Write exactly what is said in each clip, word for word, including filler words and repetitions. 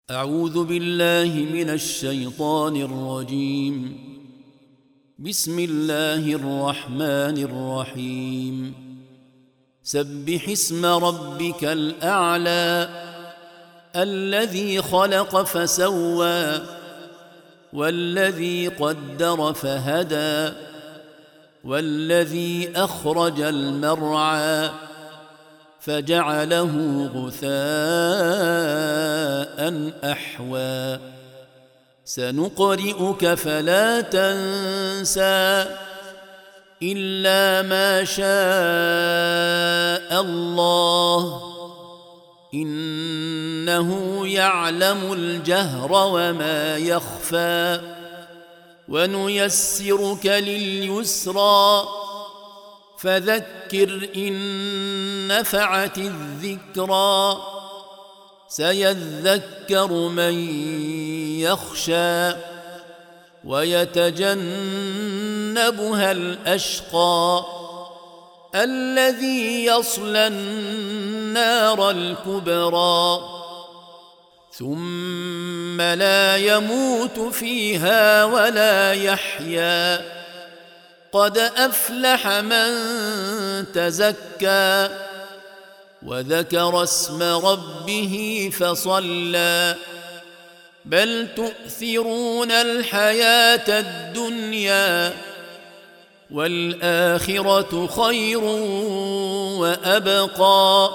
أعوذ بالله من الشيطان الرجيم. بسم الله الرحمن الرحيم. سبح اسم ربك الأعلى الذي خلق فسوى والذي قدر فهدى والذي أخرج المرعى فجعله غثاء أحوى سنقرئك فلا تنسى إلا ما شاء الله إنه يعلم الجهر وما يخفى ونيسرك لليسرى فذكر إن نفعت الذكرى سيذكر من يخشى ويتجنبها الأشقى الذي يصلى النار الكبرى ثم لا يموت فيها ولا يحيا قد أفلح من تزكى وذكر اسم ربه فصلى بل تؤثرون الحياة الدنيا والآخرة خير وأبقى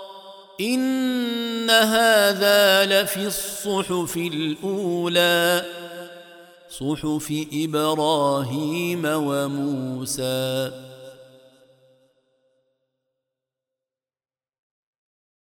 إن هذا لفي الصحف الأولى صحف إبراهيم وموسى.